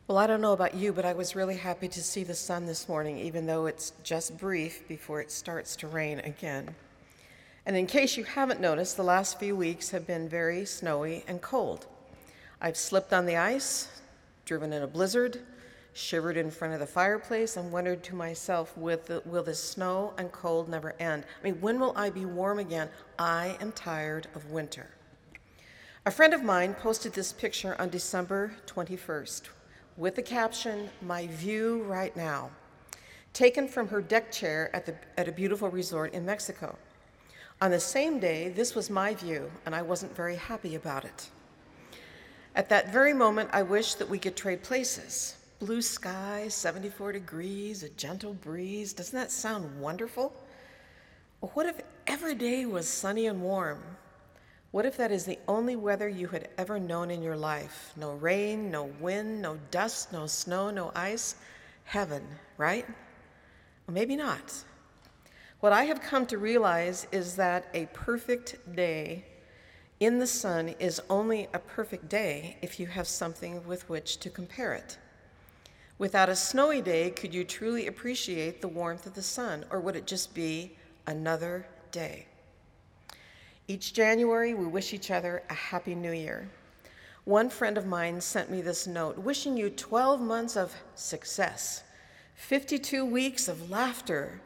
Well, I don't know about you, but I was really happy to see the sun this morning, even though it's just brief before it starts to rain again. And in case you haven't noticed, the last few weeks have been very snowy and cold. I've slipped on the ice, driven in a blizzard, shivered in front of the fireplace, and wondered to myself, will this snow and cold never end? I mean, when will I be warm again? I am tired of winter. A friend of mine posted this picture on December 21st with the caption, "My view right now," taken from her deck chair at a beautiful resort in Mexico. On the same day, this was my view, and I wasn't very happy about it. At that very moment, I wished that we could trade places. Blue sky, 74 degrees, a gentle breeze. Doesn't that sound wonderful? Well, what if every day was sunny and warm? What if that is the only weather you had ever known in your life? No rain, no wind, no dust, no snow, no ice. Heaven, right? Well, maybe not. What I have come to realize is that a perfect day in the sun is only a perfect day if you have something with which to compare it. Without a snowy day, could you truly appreciate the warmth of the sun, or would it just be another day? Each January, we wish each other a happy new year. One friend of mine sent me this note, wishing you 12 months of success, 52 weeks of laughter,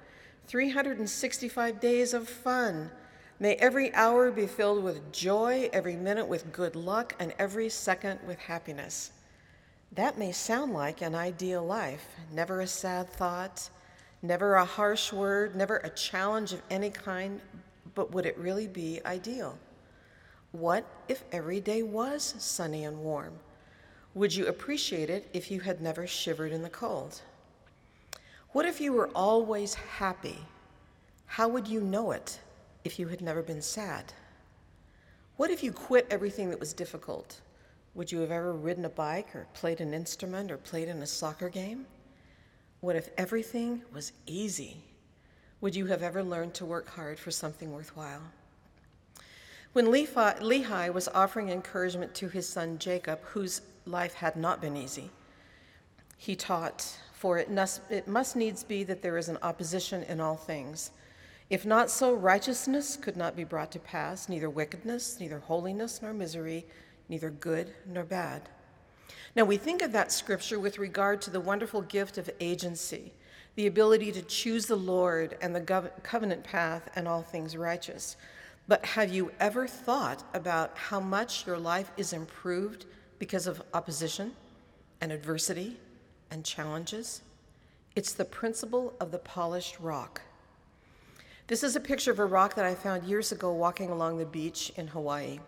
365 days of fun. May every hour be filled with joy, every minute with good luck, and every second with happiness. That may sound like an ideal life. Never a sad thought, never a harsh word, never a challenge of any kind, but would it really be ideal? What if every day was sunny and warm? Would you appreciate it if you had never shivered in the cold? What if you were always happy? How would you know it if you had never been sad? What if you quit everything that was difficult? Would you have ever ridden a bike or played an instrument or played in a soccer game? What if everything was easy? Would you have ever learned to work hard for something worthwhile? When Lehi was offering encouragement to his son Jacob, whose life had not been easy, he taught, "For it must needs be that there is an opposition in all things. If not so, righteousness could not be brought to pass, neither wickedness, neither holiness nor misery, neither good nor bad." Now we think of that scripture with regard to the wonderful gift of agency, the ability to choose the Lord and the covenant path and all things righteous. But have you ever thought about how much your life is improved because of opposition and adversity and challenges? It's the principle of the polished rock. This is a picture of a rock that I found years ago walking along the beach in Hawaii.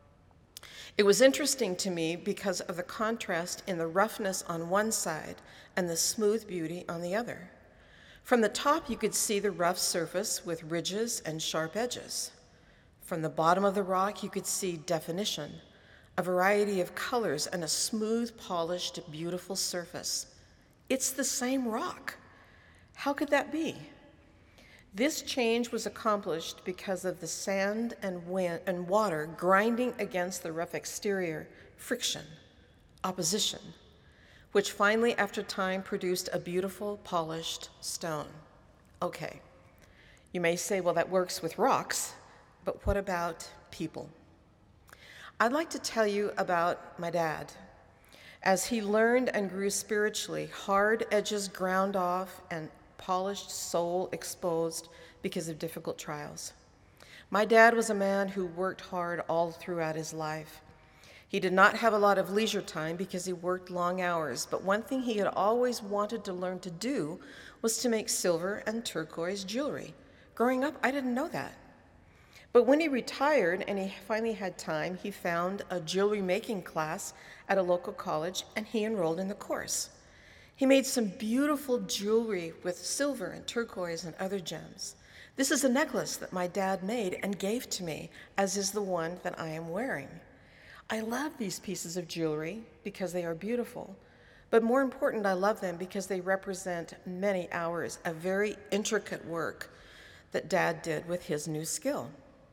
It was interesting to me because of the contrast in the roughness on one side and the smooth beauty on the other. From the top, you could see the rough surface with ridges and sharp edges. From the bottom of the rock, you could see definition, a variety of colors, and a smooth, polished, beautiful surface. It's the same rock. How could that be? This change was accomplished because of the sand and wind and water grinding against the rough exterior, friction, opposition, which finally, after time, produced a beautiful, polished stone. Okay, you may say, well, that works with rocks, but what about people? I'd like to tell you about my dad. As he learned and grew spiritually, hard edges ground off and polished soul exposed because of difficult trials. My dad was a man who worked hard all throughout his life. He did not have a lot of leisure time because he worked long hours, but one thing he had always wanted to learn to do was to make silver and turquoise jewelry. Growing up, I didn't know that. But when he retired and he finally had time, he found a jewelry making class at a local college and he enrolled in the course. He made some beautiful jewelry with silver and turquoise and other gems. This is a necklace that my dad made and gave to me, as is the one that I am wearing. I love these pieces of jewelry because they are beautiful, but more important, I love them because they represent many hours of very intricate work that Dad did with his new skill.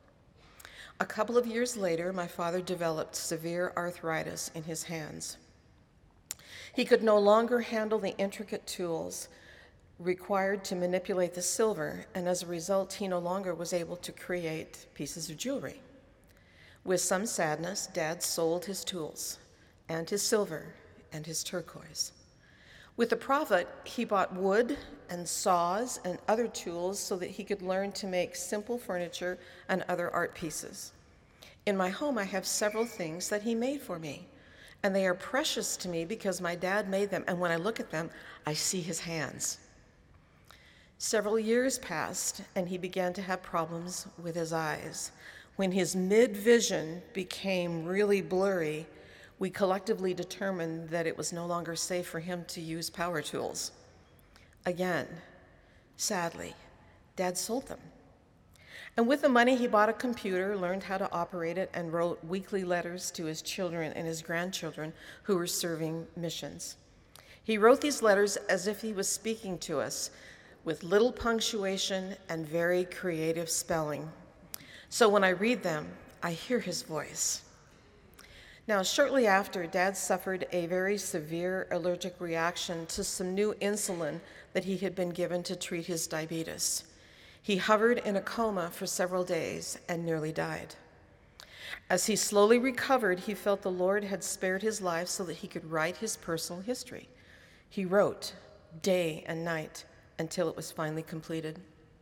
A couple of years later, my father developed severe arthritis in his hands. He could no longer handle the intricate tools required to manipulate the silver, and as a result, he no longer was able to create pieces of jewelry. With some sadness, Dad sold his tools and his silver and his turquoise. With the profit, he bought wood and saws and other tools so that he could learn to make simple furniture and other art pieces. In my home, I have several things that he made for me, and they are precious to me because my dad made them, and when I look at them, I see his hands. Several years passed, and he began to have problems with his eyes. When his mid-vision became really blurry, we collectively determined that it was no longer safe for him to use power tools. Again, sadly, Dad sold them. And with the money, he bought a computer, learned how to operate it, and wrote weekly letters to his children and his grandchildren who were serving missions. He wrote these letters as if he was speaking to us, with little punctuation and very creative spelling. So when I read them, I hear his voice. Now, shortly after, Dad suffered a very severe allergic reaction to some new insulin that he had been given to treat his diabetes. He hovered in a coma for several days and nearly died. As he slowly recovered, he felt the Lord had spared his life so that he could write his personal history. He wrote day and night until it was finally completed.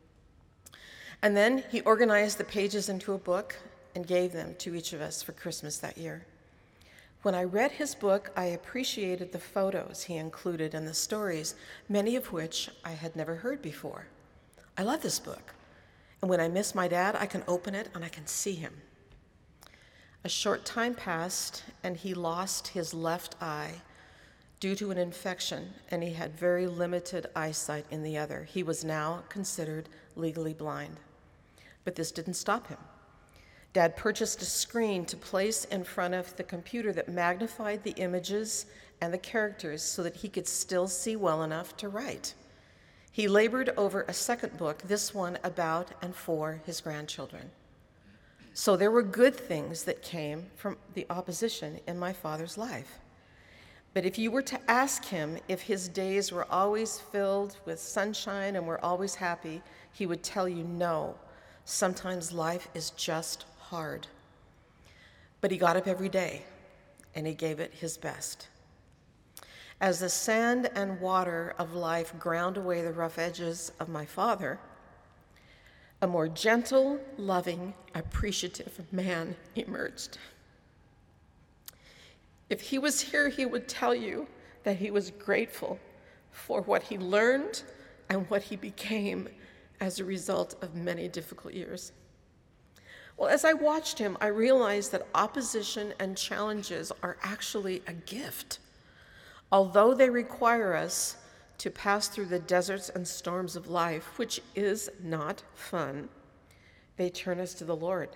And then he organized the pages into a book and gave them to each of us for Christmas that year. When I read his book, I appreciated the photos he included and the stories, many of which I had never heard before. I love this book. And when I miss my dad, I can open it and I can see him. A short time passed, and he lost his left eye due to an infection, and he had very limited eyesight in the other. He was now considered legally blind. But this didn't stop him. Dad purchased a screen to place in front of the computer that magnified the images and the characters so that he could still see well enough to write. He labored over a second book, this one about and for his grandchildren. So there were good things that came from the opposition in my father's life. But if you were to ask him if his days were always filled with sunshine and were always happy, he would tell you no. Sometimes life is just hard. But he got up every day and he gave it his best. As the sand and water of life ground away the rough edges of my father, a more gentle, loving, appreciative man emerged. If he was here, he would tell you that he was grateful for what he learned and what he became as a result of many difficult years. Well, as I watched him, I realized that opposition and challenges are actually a gift. Although they require us to pass through the deserts and storms of life, which is not fun, they turn us to the Lord.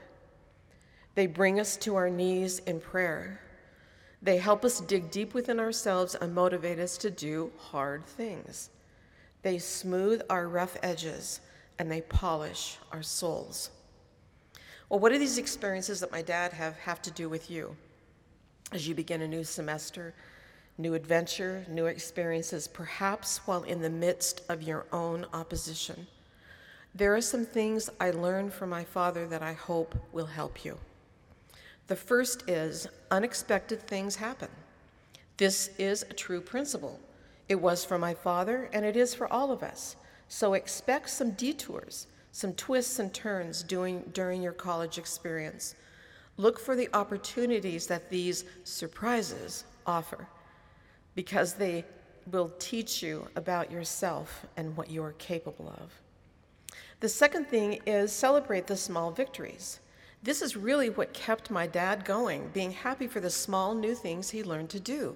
They bring us to our knees in prayer. They help us dig deep within ourselves and motivate us to do hard things. They smooth our rough edges and they polish our souls. Well, what do these experiences that my dad have to do with you as you begin a new semester, new adventure, new experiences, perhaps while in the midst of your own opposition? There are some things I learned from my father that I hope will help you. The first is unexpected things happen. This is a true principle. It was for my father, and it is for all of us. So expect some detours, some twists and turns during your college experience. Look for the opportunities that these surprises offer, because they will teach you about yourself and what you are capable of. The second thing is celebrate the small victories. This is really what kept my dad going, being happy for the small new things he learned to do.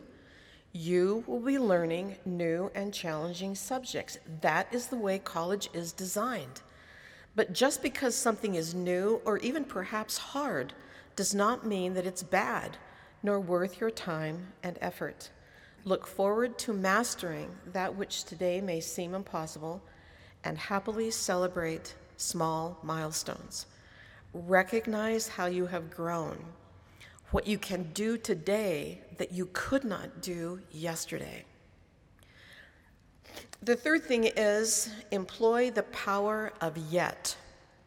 You will be learning new and challenging subjects. That is the way college is designed. But just because something is new or even perhaps hard does not mean that it's bad, nor worth your time and effort. Look forward to mastering that which today may seem impossible and happily celebrate small milestones. Recognize how you have grown. what you can do today that you could not do yesterday. The third thing is employ the power of yet.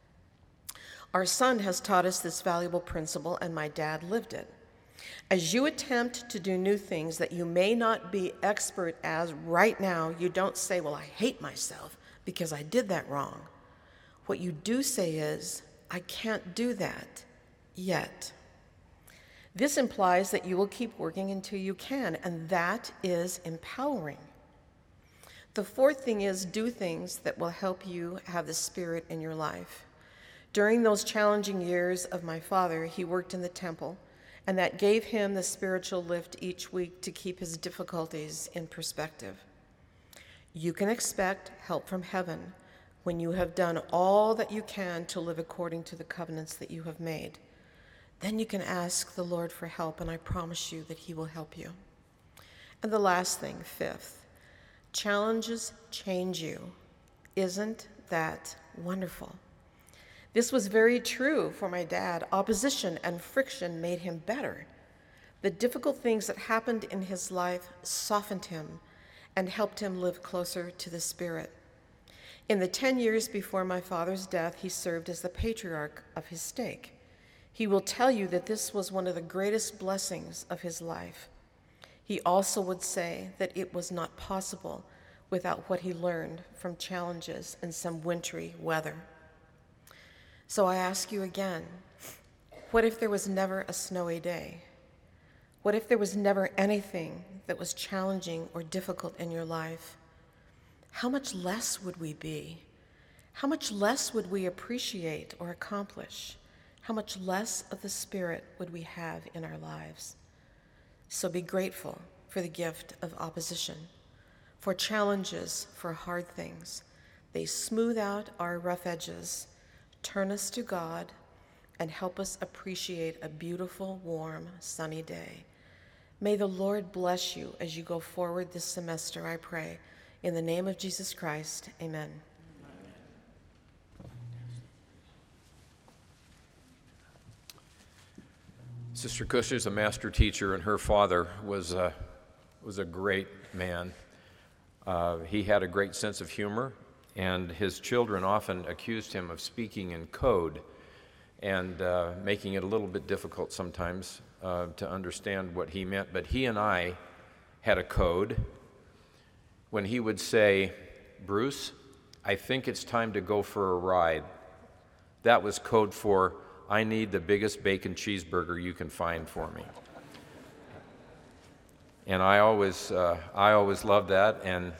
Our son has taught us this valuable principle, and my dad lived it. As you attempt to do new things that you may not be expert as right now, you don't say, well, I hate myself because I did that wrong. What you do say is, I can't do that yet. This implies that you will keep working until you can, and that is empowering. The fourth thing is do things that will help you have the Spirit in your life. During those challenging years of my father, he worked in the temple, and that gave him the spiritual lift each week to keep his difficulties in perspective. You can expect help from heaven when you have done all that you can to live according to the covenants that you have made. Then you can ask the Lord for help, and I promise you that he will help you. And the last thing, fifth, challenges change you. Isn't that wonderful? This was very true for my dad. Opposition and friction made him better. The difficult things that happened in his life softened him and helped him live closer to the Spirit. In the 10 years before my father's death, he served as the patriarch of his stake. He will tell you that this was one of the greatest blessings of his life. He also would say that it was not possible without what he learned from challenges and some wintry weather. So I ask you again, what if there was never a snowy day? What if there was never anything that was challenging or difficult in your life? How much less would we be? How much less would we appreciate or accomplish? How much less of the Spirit would we have in our lives? So be grateful for the gift of opposition, for challenges, for hard things. They smooth out our rough edges, turn us to God, and help us appreciate a beautiful, warm, sunny day. May the Lord bless you as you go forward this semester, I pray. In the name of Jesus Christ, amen. Sister Cush is a master teacher, and her father was a great man. He had a great sense of humor, and his children often accused him of speaking in code and making it a little bit difficult sometimes to understand what he meant. But he and I had a code. When he would say, "Bruce, I think it's time to go for a ride," that was code for, "I need the biggest bacon cheeseburger you can find for me." And I always loved that, and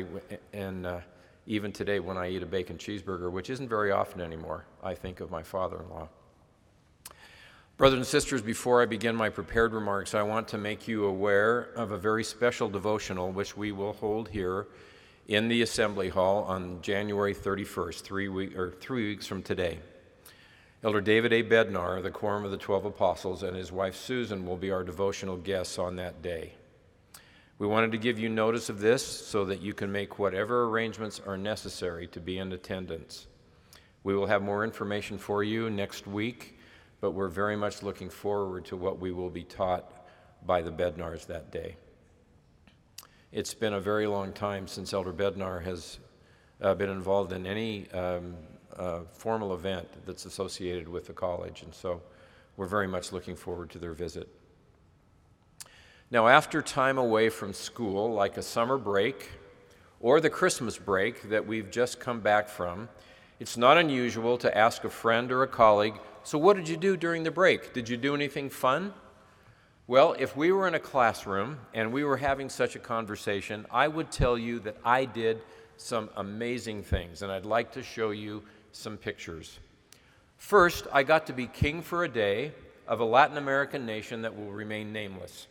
even today when I eat a bacon cheeseburger, which isn't very often anymore, I think of my father-in-law. Brothers and sisters, before I begin my prepared remarks, I want to make you aware of a very special devotional which we will hold here in the Assembly Hall on January 31st, 3 weeks from today. Elder David A. Bednar, the Quorum of the 12 Apostles, and his wife Susan will be our devotional guests on that day. We wanted to give you notice of this so that you can make whatever arrangements are necessary to be in attendance. We will have more information for you next week, but we're very much looking forward to what we will be taught by the Bednars that day. It's been a very long time since Elder Bednar has been involved in any formal event that's associated with the college, and so we're very much looking forward to their visit. Now, after time away from school, like a summer break or the Christmas break that we've just come back from, it's not unusual to ask a friend or a colleague, "So what did you do during the break? Did you do anything fun?" Well, if we were in a classroom and we were having such a conversation, I would tell you that I did some amazing things, and I'd like to show you some pictures. First, I got to be king for a day of a Latin American nation that will remain nameless.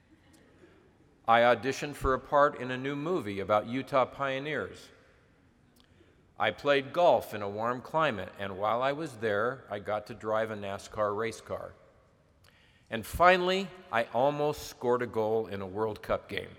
I auditioned for a part in a new movie about Utah pioneers. I played golf in a warm climate, and while I was there, I got to drive a NASCAR race car. And finally, I almost scored a goal in a World Cup game.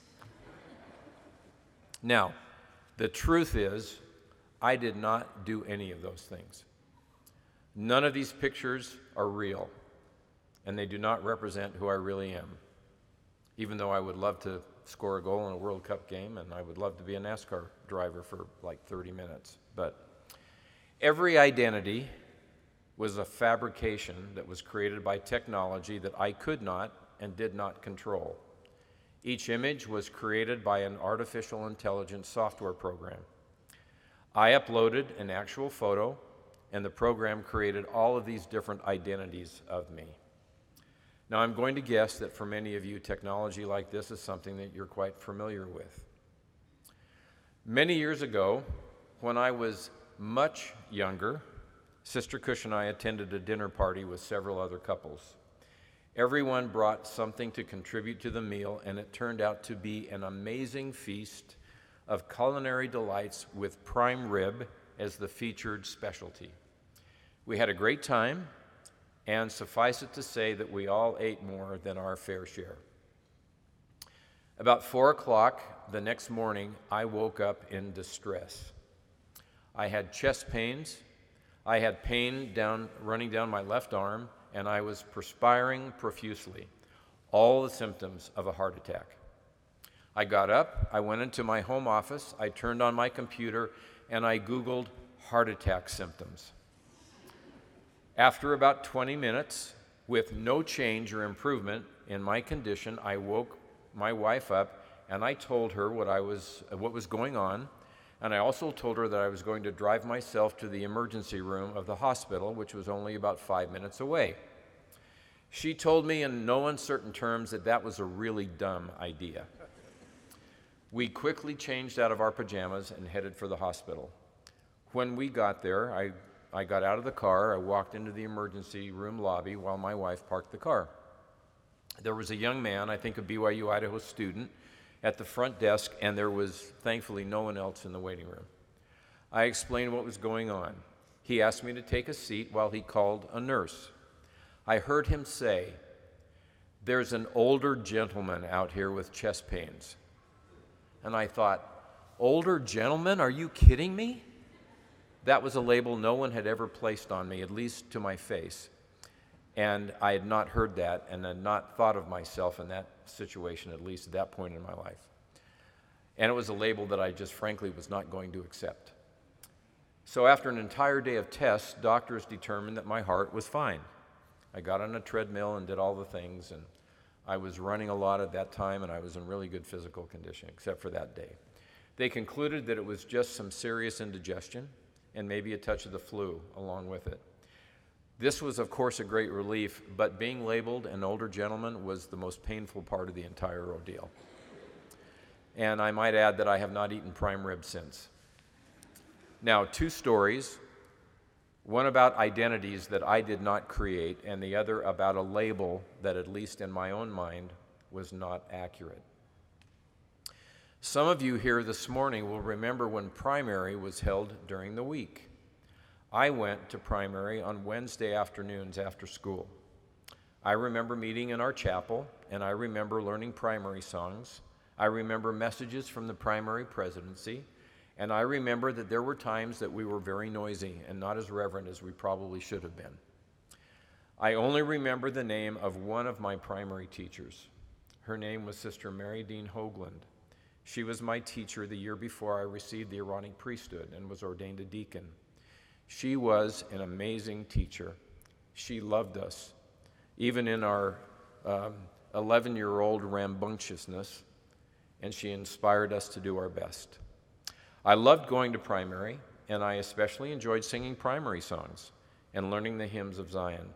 Now, the truth is, I did not do any of those things. None of these pictures are real, and they do not represent who I really am, even though I would love to score a goal in a World Cup game, and I would love to be a NASCAR driver for like 30 minutes. But every identity was a fabrication that was created by technology that I could not and did not control. Each image was created by an artificial intelligence software program. I uploaded an actual photo, and the program created all of these different identities of me. Now, I'm going to guess that for many of you, technology like this is something that you're quite familiar with. Many years ago, when I was much younger, Sister Cush and I attended a dinner party with several other couples. Everyone brought something to contribute to the meal, and it turned out to be an amazing feast of culinary delights with prime rib as the featured specialty. We had a great time, and suffice it to say that we all ate more than our fair share. About 4 o'clock the next morning, I woke up in distress. I had chest pains, I had pain running down my left arm, and I was perspiring profusely, all the symptoms of a heart attack. I got up, I went into my home office, I turned on my computer, and I Googled heart attack symptoms. After about 20 minutes, with no change or improvement in my condition, I woke my wife up and I told her what was going on, and I also told her that I was going to drive myself to the emergency room of the hospital, which was only about 5 minutes away. She told me in no uncertain terms that that was a really dumb idea. We quickly changed out of our pajamas and headed for the hospital. When we got there, I got out of the car, I walked into the emergency room lobby while my wife parked the car. There was a young man, I think a BYU Idaho student, at the front desk, and there was thankfully no one else in the waiting room. I explained what was going on. He asked me to take a seat while he called a nurse. I heard him say, "There's an older gentleman out here with chest pains." And I thought, older gentleman? Are you kidding me? That was a label no one had ever placed on me, at least to my face. And I had not heard that and had not thought of myself in that situation, at least at that point in my life. And it was a label that I just frankly was not going to accept. So after an entire day of tests, doctors determined that my heart was fine. I got on a treadmill and did all the things, and I was running a lot at that time, and I was in really good physical condition, except for that day. They concluded that it was just some serious indigestion and maybe a touch of the flu along with it. This was, of course, a great relief, but being labeled an older gentleman was the most painful part of the entire ordeal. And I might add that I have not eaten prime rib since. Now, 2 stories, one about identities that I did not create, and the other about a label that, at least in my own mind, was not accurate. Some of you here this morning will remember when primary was held during the week. I went to primary on Wednesday afternoons after school. I remember meeting in our chapel, and I remember learning primary songs. I remember messages from the primary presidency, and I remember that there were times that we were very noisy and not as reverent as we probably should have been. I only remember the name of one of my primary teachers. Her name was Sister Mary Dean Hoagland. She was my teacher the year before I received the Aaronic priesthood and was ordained a deacon. She was an amazing teacher. She loved us, even in our 11-year-old rambunctiousness, and she inspired us to do our best. I loved going to primary, and I especially enjoyed singing primary songs and learning the hymns of Zion.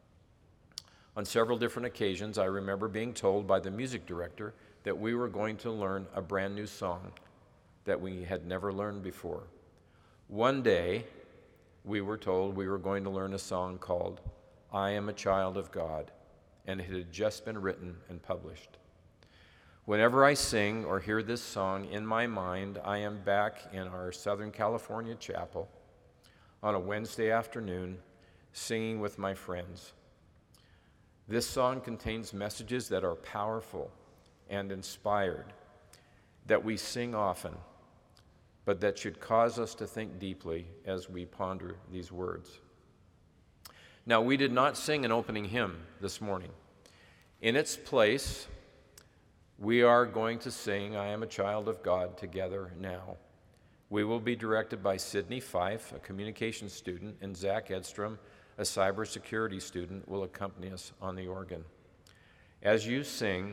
On several different occasions, I remember being told by the music director that we were going to learn a brand new song that we had never learned before. One day, we were told we were going to learn a song called "I Am a Child of God," and it had just been written and published. Whenever I sing or hear this song in my mind, I am back in our Southern California chapel on a Wednesday afternoon singing with my friends. This song contains messages that are powerful and inspired, that we sing often, but that should cause us to think deeply as we ponder these words. Now, we did not sing an opening hymn this morning. In its place, we are going to sing I Am a Child of God together now. We will be directed by Sydney Fife, a communications student, and Zach Edstrom, a cybersecurity student, will accompany us on the organ. As you sing,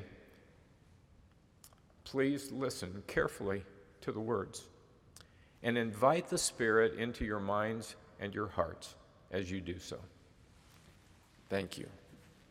please listen carefully to the words and invite the Spirit into your minds and your hearts as you do so. Thank you.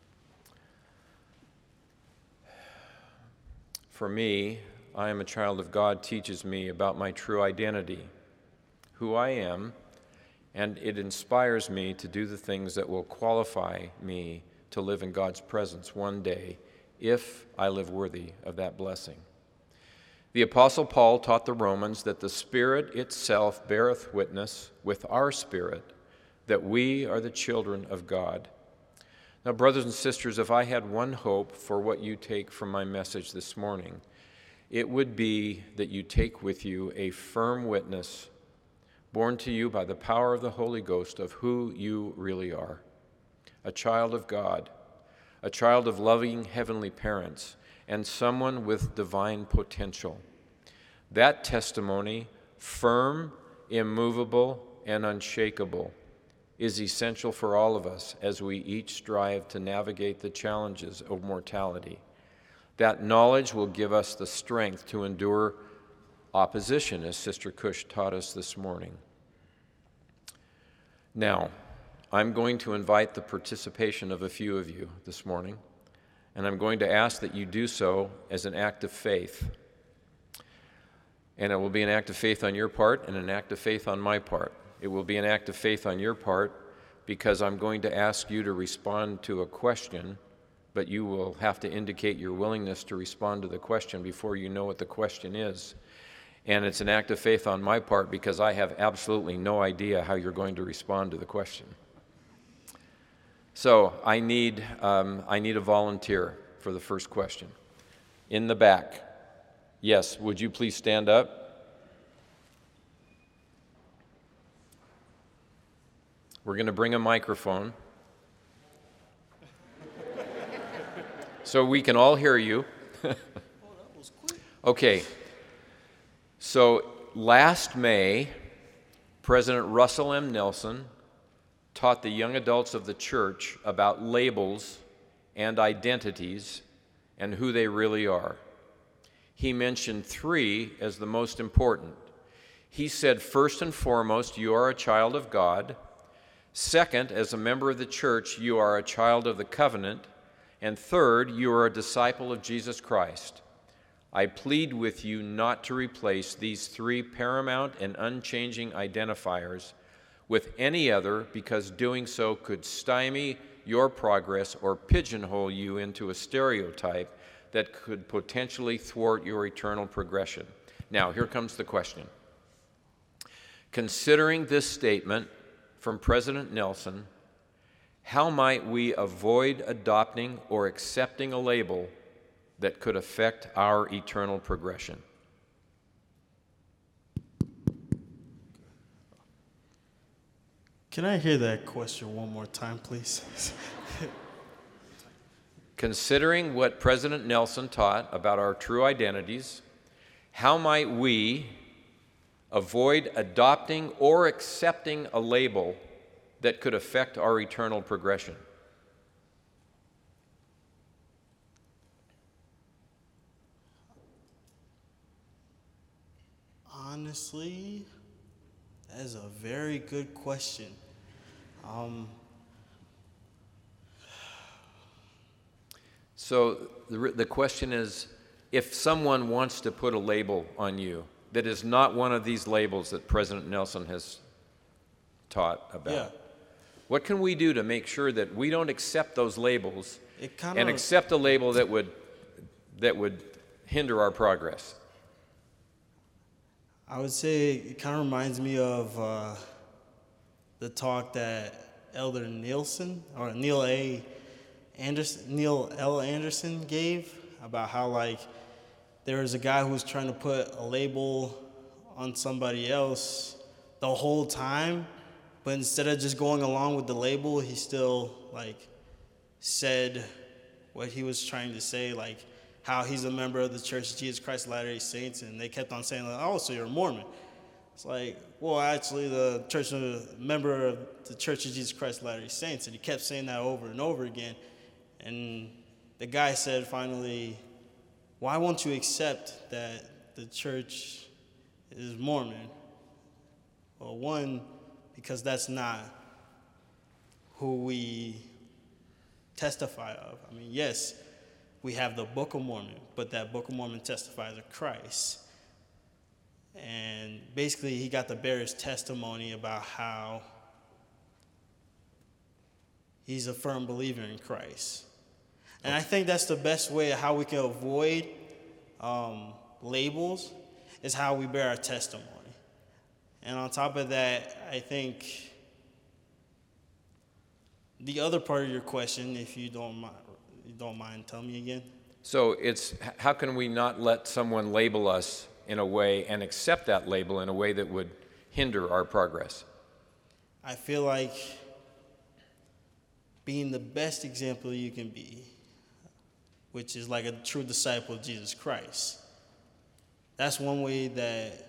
For me, I Am a Child of God teaches me about my true identity, who I am, and it inspires me to do the things that will qualify me to live in God's presence one day if I live worthy of that blessing. The Apostle Paul taught the Romans that the Spirit itself beareth witness with our spirit that we are the children of God. Now, brothers and sisters, if I had one hope for what you take from my message this morning, it would be that you take with you a firm witness born to you by the power of the Holy Ghost of who you really are. A child of God, a child of loving heavenly parents, and someone with divine potential. That testimony, firm, immovable, and unshakable, is essential for all of us as we each strive to navigate the challenges of mortality. That knowledge will give us the strength to endure opposition, as Sister Cush taught us this morning. Now, I'm going to invite the participation of a few of you this morning, and I'm going to ask that you do so as an act of faith. And it will be an act of faith on your part and an act of faith on my part. It will be an act of faith on your part because I'm going to ask you to respond to a question, but you will have to indicate your willingness to respond to the question before you know what the question is. And it's an act of faith on my part because I have absolutely no idea how you're going to respond to the question. So I need a volunteer for the first question. In the back. Yes, would you please stand up? We're going to bring a microphone so we can all hear you. Okay. So last May, President Russell M. Nelson taught the young adults of the church about labels and identities and who they really are. He mentioned 3 as the most important. He said, first and foremost, you are a child of God. Second, as a member of the church, you are a child of the covenant. And third, you are a disciple of Jesus Christ. I plead with you not to replace these 3 paramount and unchanging identifiers with any other, because doing so could stymie your progress or pigeonhole you into a stereotype that could potentially thwart your eternal progression. Now, here comes the question. Considering this statement from President Nelson, how might we avoid adopting or accepting a label that could affect our eternal progression? Can I hear that question one more time, please? Considering what President Nelson taught about our true identities, how might we avoid adopting or accepting a label that could affect our eternal progression? Honestly, that is a very good question. So the question is, if someone wants to put a label on you that is not one of these labels that President Nelson has taught about, what can we do to make sure that we don't accept those labels and accept a label that would hinder our progress? I would say it kind of reminds me of the talk that Elder Neil L. Anderson gave about how, like, there was a guy who was trying to put a label on somebody else the whole time, But instead of just going along with the label, he still like said what he was trying to say, like how he's a member of the Church of Jesus Christ of Latter-day Saints, and they kept on saying, like, oh, so you're a Mormon. It's like, well, actually, member of the Church of Jesus Christ of Latter-day Saints, and he kept saying that over and over again. And the guy said finally, why won't you accept that the church is Mormon? Well, one, because that's not who we testify of. I mean, yes, we have the Book of Mormon, but that Book of Mormon testifies of Christ. And basically, he got to bear his testimony about how he's a firm believer in Christ. And I think that's the best way of how we can avoid labels, is how we bear our testimony. And on top of that, I think the other part of your question, if you don't mind, tell me again. So it's how can we not let someone label us in a way and accept that label in a way that would hinder our progress? I feel like being the best example you can be, which is like a true disciple of Jesus Christ. That's one way that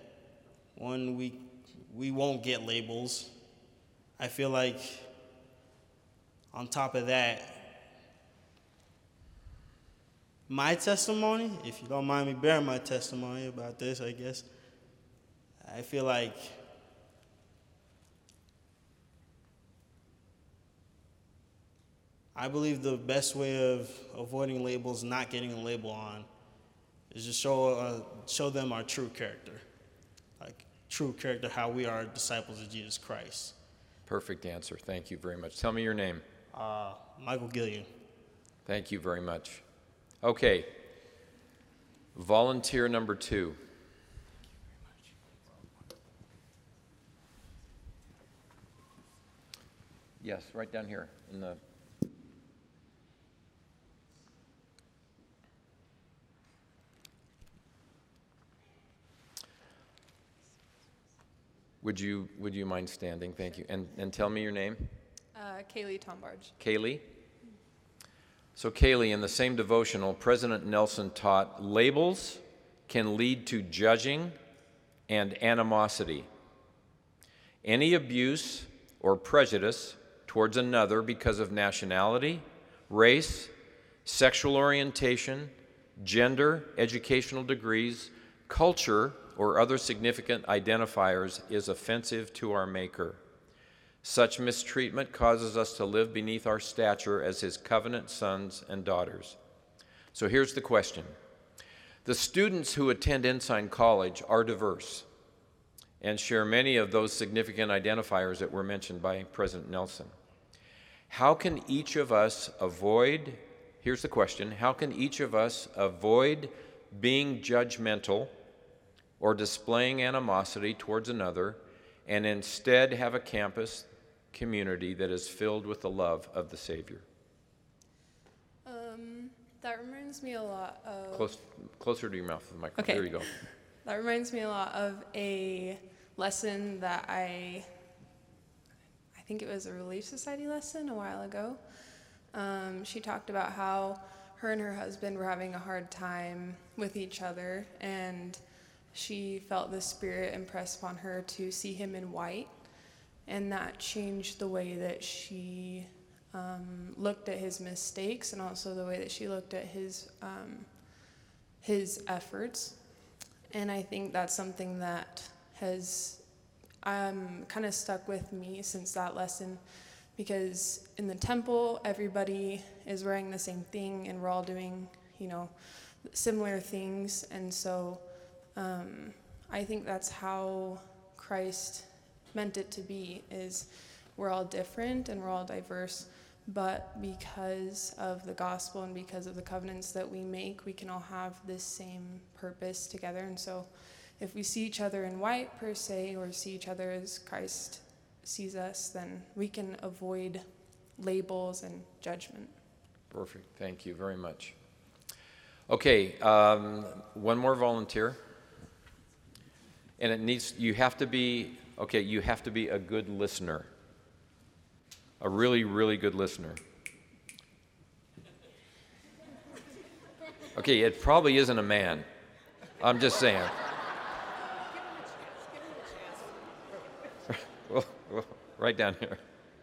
we won't get labels. I feel like on top of that, my testimony, if you don't mind me bearing my testimony about this, I guess, I feel like I believe the best way of avoiding labels, not getting a label on, is to show them our true character. Like true character, how we are disciples of Jesus Christ. Perfect answer. Thank you very much. Tell me your name. Michael Gillian. Thank you very much. Okay. Volunteer number 2. Yes, right down here in the... Would you mind standing? Thank you. And tell me your name. Kaylee Tombarge. Kaylee? So Kaylee, in the same devotional, President Nelson taught labels can lead to judging and animosity. Any abuse or prejudice towards another because of nationality, race, sexual orientation, gender, educational degrees, culture, or other significant identifiers is offensive to our Maker. Such mistreatment causes us to live beneath our stature as His covenant sons and daughters. So here's the question. The students who attend Ensign College are diverse and share many of those significant identifiers that were mentioned by President Nelson. How can each of us avoid, here's the question, how can each of us avoid being judgmental or displaying animosity towards another, and instead have a campus community that is filled with the love of the Savior? That reminds me a lot of... Closer to your mouth, the microphone. Okay. There you go. That reminds me a lot of a lesson that I think it was a Relief Society lesson a while ago. She talked about how her and her husband were having a hard time with each other, and she felt the Spirit impress upon her to see him in white, and that changed the way that she looked at his mistakes, and also the way that she looked at his efforts. And I think that's something that has kind of stuck with me since that lesson, because in the temple, everybody is wearing the same thing, and we're all doing, similar things, and so I think that's how Christ meant it to be, is we're all different and we're all diverse, but because of the gospel and because of the covenants that we make, we can all have this same purpose together. And so if we see each other in white per se, or see each other as Christ sees us, then we can avoid labels and judgment. Perfect. Thank you very much. Okay, one more volunteer. And you have to be a good listener. A really, really good listener. Okay, it probably isn't a man. I'm just saying. Well, right down here.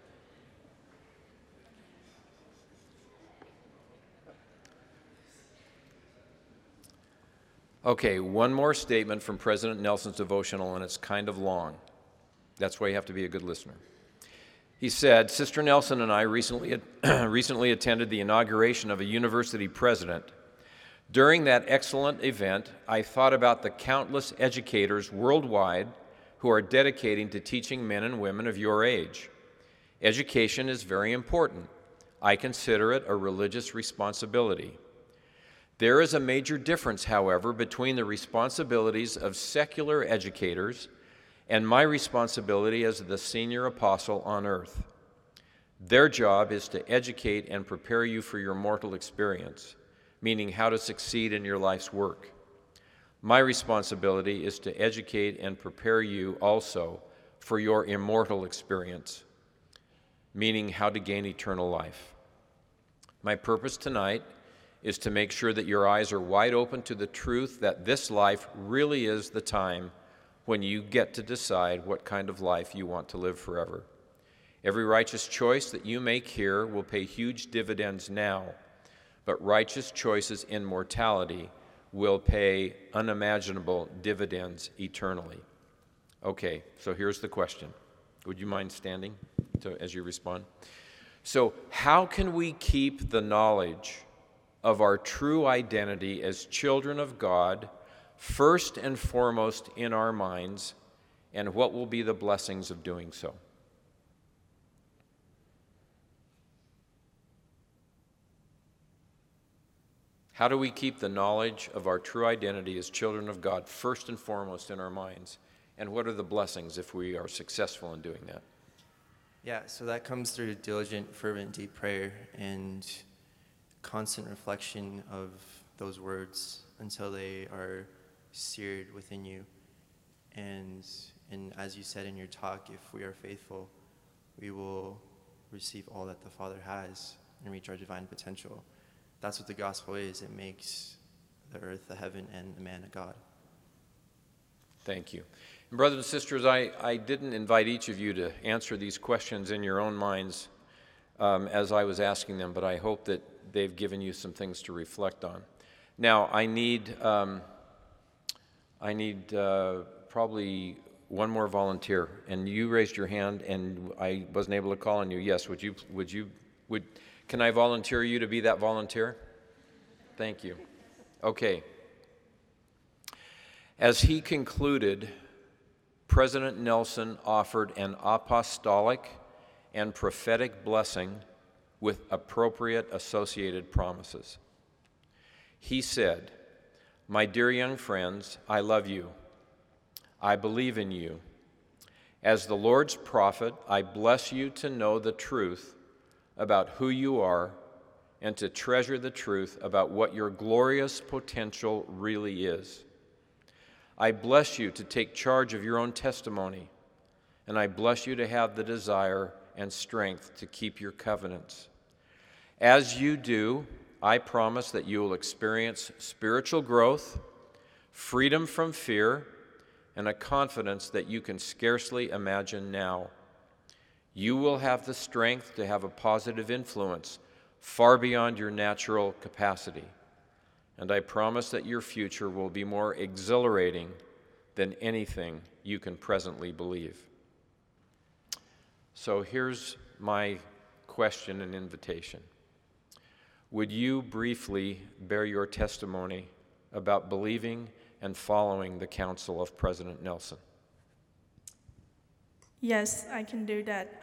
Okay, one more statement from President Nelson's devotional, and it's kind of long. That's why you have to be a good listener. He said, Sister Nelson and I recently attended the inauguration of a university president. During that excellent event, I thought about the countless educators worldwide who are dedicating to teaching men and women of your age. Education is very important. I consider it a religious responsibility. There is a major difference, however, between the responsibilities of secular educators and my responsibility as the senior apostle on earth. Their job is to educate and prepare you for your mortal experience, meaning how to succeed in your life's work. My responsibility is to educate and prepare you also for your immortal experience, meaning how to gain eternal life. My purpose tonight is to make sure that your eyes are wide open to the truth that this life really is the time when you get to decide what kind of life you want to live forever. Every righteous choice that you make here will pay huge dividends now, but righteous choices in mortality will pay unimaginable dividends eternally. Okay, so here's the question. Would you mind standing as you respond? So, how can we keep the knowledge of our true identity as children of God first and foremost in our minds, and what will be the blessings of doing so? How do we keep the knowledge of our true identity as children of God first and foremost in our minds? And what are the blessings if we are successful in doing that? Yeah, so that comes through diligent, fervent, deep prayer and constant reflection of those words until they are seared within you. And as you said in your talk, if we are faithful, we will receive all that the Father has and reach our divine potential. That's what the gospel is. It makes the earth a heaven and the man a God. Thank you. And brothers and sisters, I didn't invite each of you to answer these questions in your own minds as I was asking them, but I hope that they've given you some things to reflect on. Now, I need probably one more volunteer, and you raised your hand, and I wasn't able to call on you. Yes, can I volunteer you to be that volunteer? Thank you. Okay. As he concluded, President Nelson offered an apostolic and prophetic blessing with appropriate associated promises. He said, "My dear young friends, I love you. I believe in you. As the Lord's prophet, I bless you to know the truth about who you are and to treasure the truth about what your glorious potential really is. I bless you to take charge of your own testimony, and I bless you to have the desire and strength to keep your covenants. As you do, I promise that you will experience spiritual growth, freedom from fear, and a confidence that you can scarcely imagine now. You will have the strength to have a positive influence far beyond your natural capacity. And I promise that your future will be more exhilarating than anything you can presently believe." So here's my question and invitation. Would you briefly bear your testimony about believing and following the counsel of President Nelson? Yes, I can do that.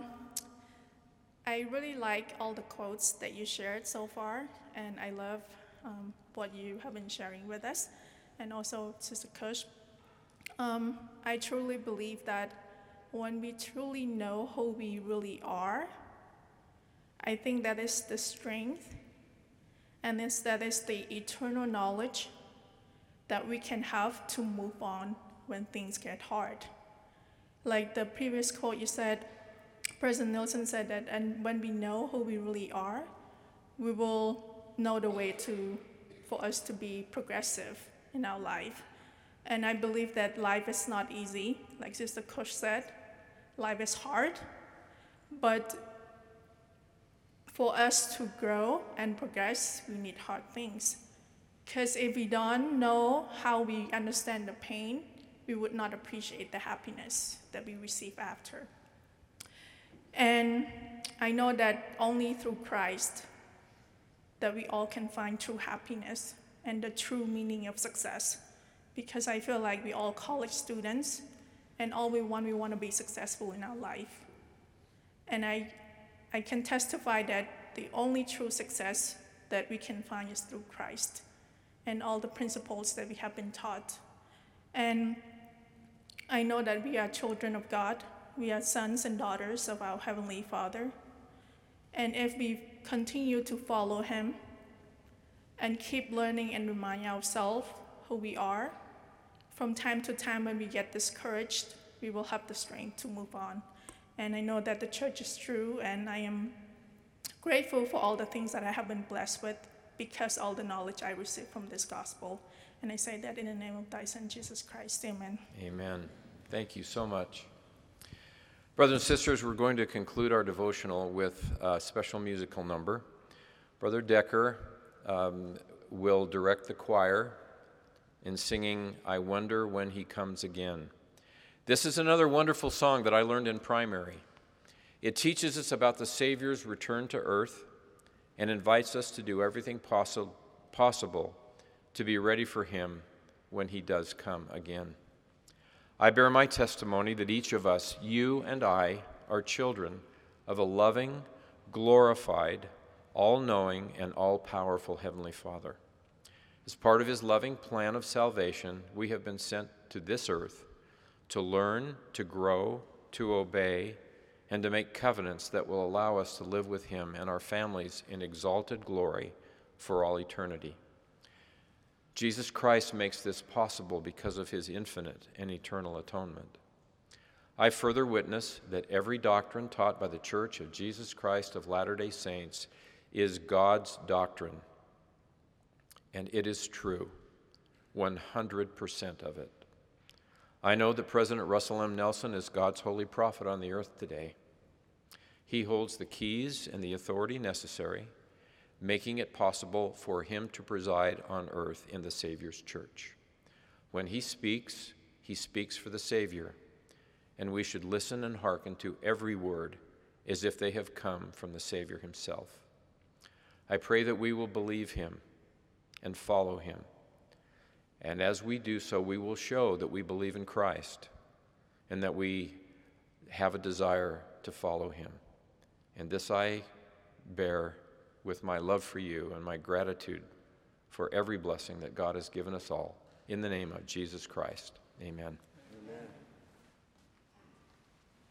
I really like all the quotes that you shared so far, and I love what you have been sharing with us, and also Sister Kush. I truly believe that when we truly know who we really are, I think that is the strength, and that is the eternal knowledge that we can have to move on when things get hard. Like the previous quote you said, President Nelson said that, and when we know who we really are, we will know the way for us to be progressive in our life. And I believe that life is not easy. Like Sister Kush said, life is hard. But for us to grow and progress, we need hard things. Because if we don't know how we understand the pain, we would not appreciate the happiness that we receive after. And I know that only through Christ that we all can find true happiness and the true meaning of success. Because I feel like we all college students, and all we want to be successful in our life. And I can testify that the only true success that we can find is through Christ and all the principles that we have been taught. And I know that we are children of God. We are sons and daughters of our Heavenly Father. And if we continue to follow Him and keep learning and remind ourselves who we are, from time to time when we get discouraged, we will have the strength to move on. And I know that the church is true, and I am grateful for all the things that I have been blessed with because all the knowledge I received from this gospel. And I say that in the name of thy Son, Jesus Christ. Amen. Amen. Thank you so much. Brothers and sisters, we're going to conclude our devotional with a special musical number. Brother Decker will direct the choir in singing, "I Wonder When He Comes Again." This is another wonderful song that I learned in primary. It teaches us about the Savior's return to earth and invites us to do everything possible to be ready for Him when He does come again. I bear my testimony that each of us, you and I, are children of a loving, glorified, all-knowing, and all-powerful Heavenly Father. As part of His loving plan of salvation, we have been sent to this earth to learn, to grow, to obey, and to make covenants that will allow us to live with Him and our families in exalted glory for all eternity. Jesus Christ makes this possible because of His infinite and eternal atonement. I further witness that every doctrine taught by the Church of Jesus Christ of Latter-day Saints is God's doctrine. And it is true, 100% of it. I know that President Russell M. Nelson is God's holy prophet on the earth today. He holds the keys and the authority necessary, making it possible for him to preside on earth in the Savior's church. When he speaks for the Savior, and we should listen and hearken to every word as if they have come from the Savior himself. I pray that we will believe him and follow him. And as we do so, we will show that we believe in Christ and that we have a desire to follow him. And this I bear with my love for you and my gratitude for every blessing that God has given us all. In the name of Jesus Christ, amen. Amen.